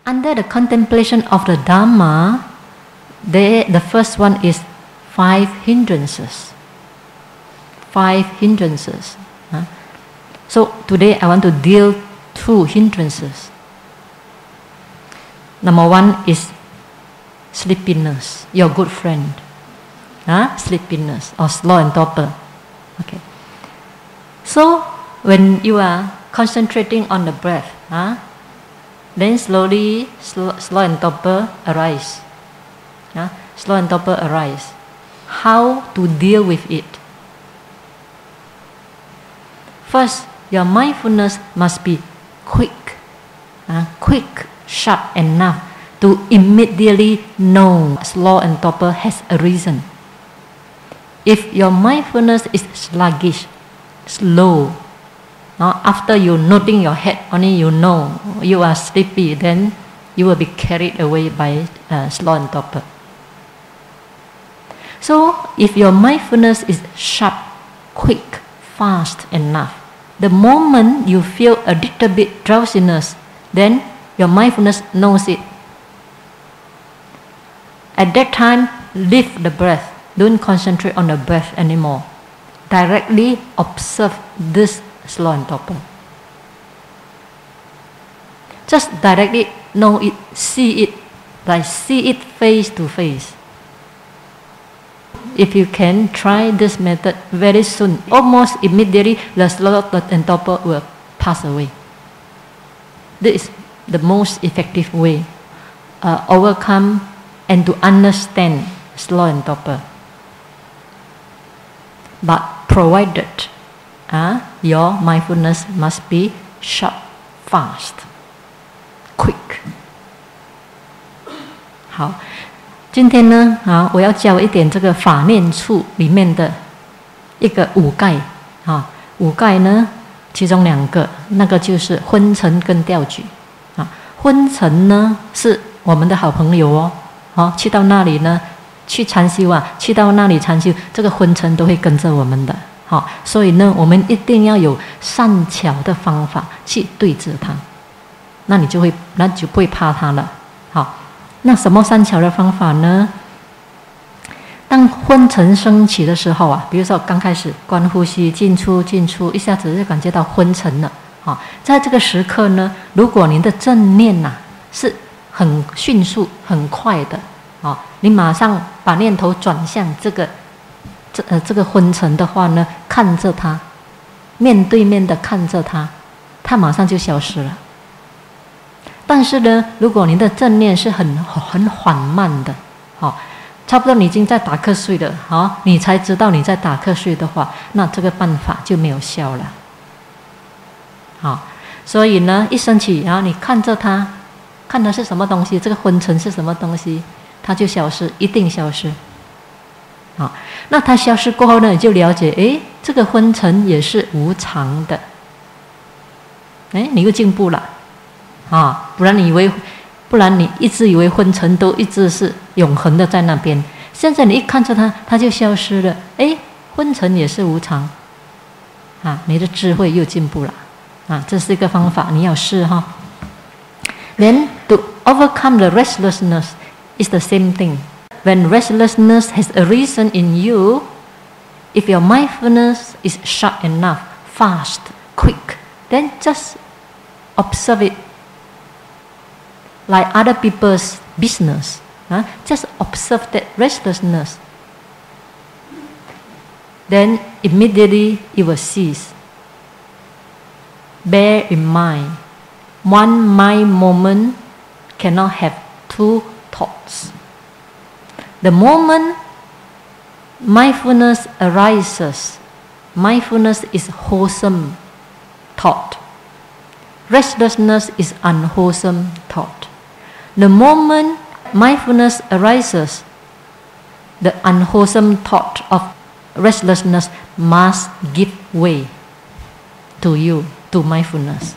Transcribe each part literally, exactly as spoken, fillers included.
under the contemplation of the Dhamma, they, the first one is five hindrances. Five hindrances. Huh? So today I want to deal two hindrances. Number one is sleepiness, your good friend. Huh? Sleepiness or slow and torpor. Okay. So when you are concentrating on the breath, huh? Then slowly, slow, slow and torpor arise. Huh? Slow and torpor arise. How to deal with it? First, your mindfulness must be quick, uh, quick, sharp enough to immediately know slow and torpor has a reason. If your mindfulness is sluggish, slow, now after you noting your head, only you know you are sleepy, then you will be carried away by uh, slow and torpor. So if your mindfulness is sharp, quick, fast enough, the moment you feel a little bit drowsiness, then your mindfulness knows it. At that time, leave the breath. Don't concentrate on the breath anymore. Directly observe this slow and torpor. Just directly know it, see it, like see it face to face. If you can try this method very soon, almost immediately the slow and torpor will pass away. This is the most effective way uh, overcome and to understand slow and torpor. But provided uh, your mindfulness must be sharp, fast, quick. 好。今天呢，啊，我要教一点这个法念处里面的一个五盖，啊，五盖呢，其中两个，那个就是昏沉跟调举，啊，昏沉呢是我们的好朋友哦，啊，去到那里呢，去禅修啊，去到那里禅修，这个昏沉都会跟着我们的，好，所以呢，我们一定要有善巧的方法去对治它，那你就会，那就不会怕它了，好。那什么善巧的方法呢？当昏沉升起的时候啊，比如说刚开始观呼吸，进出进出，一下子就感觉到昏沉了。啊，在这个时刻呢，如果您的正念呐、啊、是很迅速、很快的，啊，你马上把念头转向这个这呃这个昏沉的话呢，看着它，面对面的看着它，它马上就消失了。但是呢，如果您的正念是很很缓慢的，好、哦，差不多你已经在打瞌睡了，好、哦，你才知道你在打瞌睡的话，那这个办法就没有效了。好、哦，所以呢，一升起，然后你看着它，看它是什么东西，这个昏沉是什么东西，它就消失，一定消失。好、哦，那它消失过后呢，你就了解，诶，这个昏沉也是无常的，诶，你又进步了。啊，不然你以为，不然你一直以为昏沉都一直是永恒的在那边。现在你一看着它，它就消失了。哎，昏沉也是无常。啊，你的智慧又进步了。啊，这是一个方法，你要试哈。Then to overcome the restlessness is the same thing. When restlessness has arisen in you, if your mindfulness is sharp enough, fast, quick, then just observe it. Like other people's business, huh? Just observe that restlessness. Then immediately it will cease. Bear in mind, one mind moment cannot have two thoughts. The moment mindfulness arises, mindfulness is wholesome thought. Restlessness is unwholesome thought. The moment mindfulness arises, the unwholesome thought of restlessness must give way to you, to mindfulness.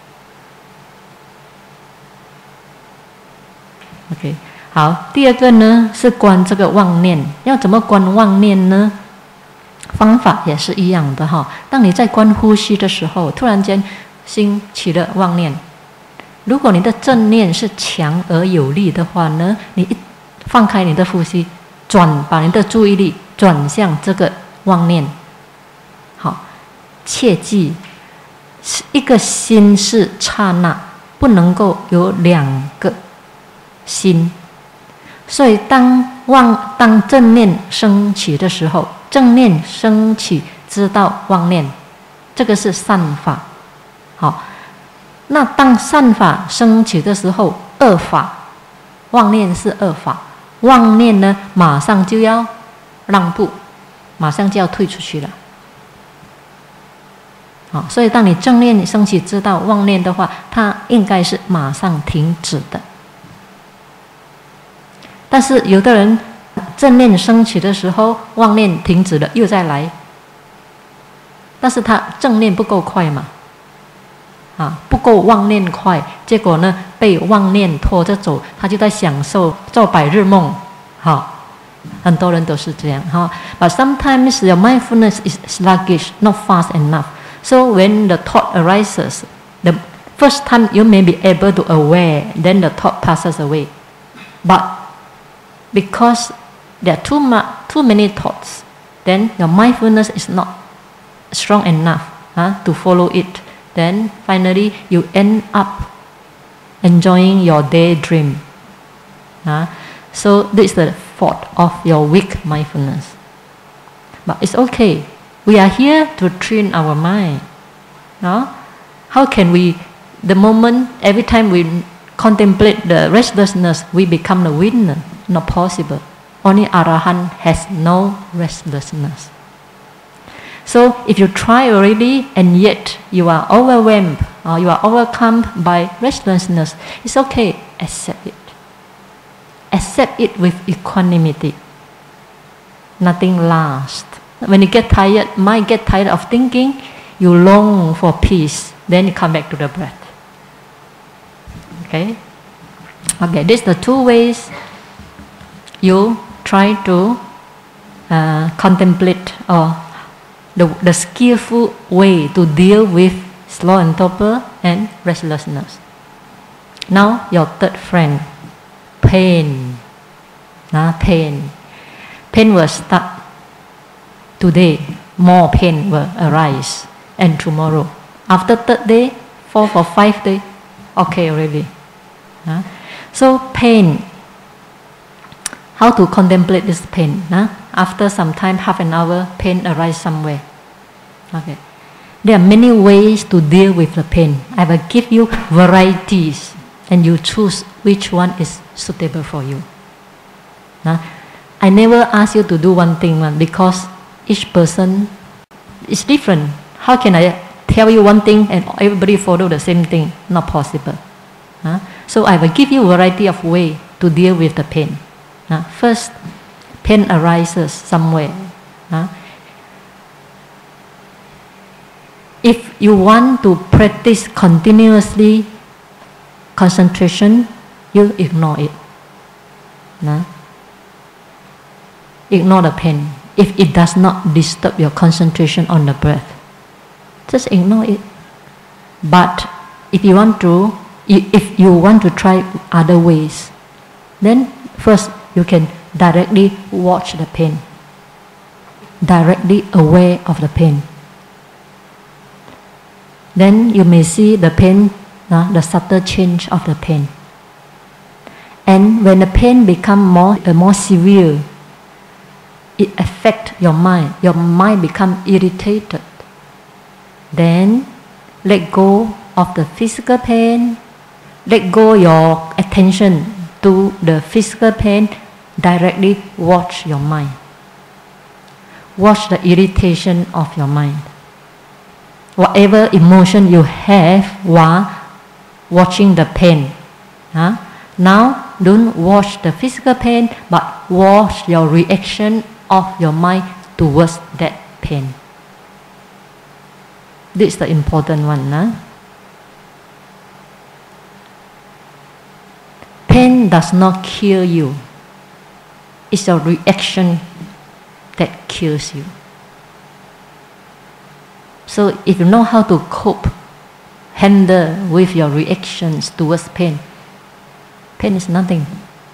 OK， 好，第二个呢是观这个妄念，要怎么观妄念呢？方法也是一样的哈。当你在观呼吸的时候，突然间心起了妄念。 如果你的正念是强而有力的话呢，你一放开你的呼吸，转把你的注意力转向这个妄念。好，切记，一个心是刹那，不能够有两个心。所以当妄当正念升起的时候，正念升起知道妄念，这个是善法。好，那当善法升起的时候，恶法，妄念是恶法，妄念呢马上就要让步，马上就要退出去了。好，所以当你正念升起知道妄念的话，它应该是马上停止的。但是有的人正念升起的时候，妄念停止了，又再来，但是他正念不够快嘛，啊，不够妄念快，结果呢被妄念拖着走，他就在享受做白日梦，好，很多人都是这样哈。But sometimes your mindfulness is sluggish, not fast enough. So when the thought arises, the first time you may be able to aware, then the thought passes away. But because there are too much, too many thoughts, then your mindfulness is not strong enough huh, to follow it. Then finally you end up enjoying your daydream. Huh? So this is the fault of your weak mindfulness. But it's okay. We are here to train our mind. No? How can we, the moment, every time we contemplate the restlessness, we become the winner? Not possible. Only Arahant has no restlessness. So if you try already and yet you are overwhelmed or you are overcome by restlessness, it's okay. Accept it. Accept it with equanimity. Nothing lasts. When you get tired, mind get tired of thinking, you long for peace. Then you come back to the breath. Okay? Okay, these are the two ways you try to uh, contemplate or the, the skillful way to deal with slow and torpor and restlessness. Now your third friend, pain. Nah, pain. Pain will start today. More pain will arise, and tomorrow. After third day, fourth or fifth day, okay already. Huh? So pain. How to contemplate this pain? Huh? After some time, half an hour, pain arises somewhere. Okay. There are many ways to deal with the pain. I will give you varieties, and you choose which one is suitable for you. Huh? I never ask you to do one thing because each person is different. How can I tell you one thing and everybody follow the same thing? Not possible. Huh? So I will give you a variety of ways to deal with the pain. Uh, first, pain arises somewhere. Uh, if you want to practice continuously concentration, you ignore it. Uh, ignore the pain. If it does not disturb your concentration on the breath, just ignore it. But if you want to, if you want to try other ways, then first you can directly watch the pain, directly aware of the pain. Then you may see the pain, uh, the subtle change of the pain. And when the pain becomes more, uh, more severe, it affects your mind. Your mind becomes irritated. Then let go of the physical pain. Let go your attention to the physical pain. Directly watch your mind. Watch the irritation of your mind. Whatever emotion you have while watching the pain. Huh? Now don't watch the physical pain, but watch your reaction of your mind towards that pain. This is the important one. Huh? Pain does not kill you. It's a reaction that kills you. So if you know how to cope, handle with your reactions towards pain. Pain is nothing.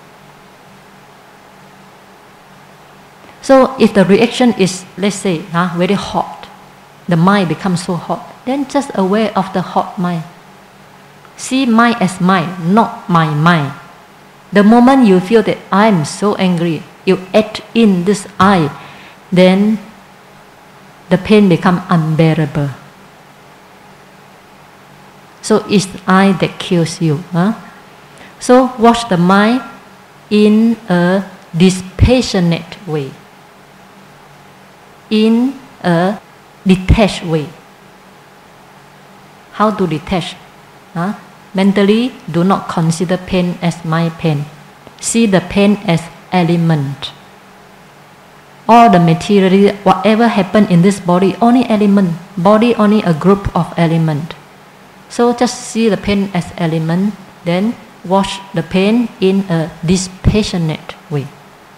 So if the reaction is, let's say, huh, very hot, the mind becomes so hot, then just aware of the hot mind. See mind as mind, not my mind. The moment you feel that I am so angry, you add in this I, then the pain becomes unbearable. So it's I that kills you. Huh? So watch the mind in a dispassionate way, in a detached way. How to detach? Huh? Mentally, do not consider pain as my pain. See the pain as element. All the material, whatever happened in this body, only element. Body only a group of element. So just see the pain as element, then watch the pain in a dispassionate way.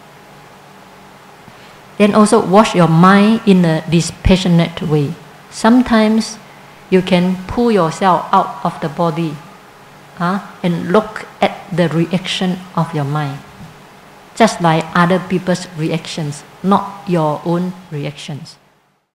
Then also watch your mind in a dispassionate way. Sometimes you can pull yourself out of the body, huh, and look at the reaction of your mind, just like other people's reactions, not your own reactions.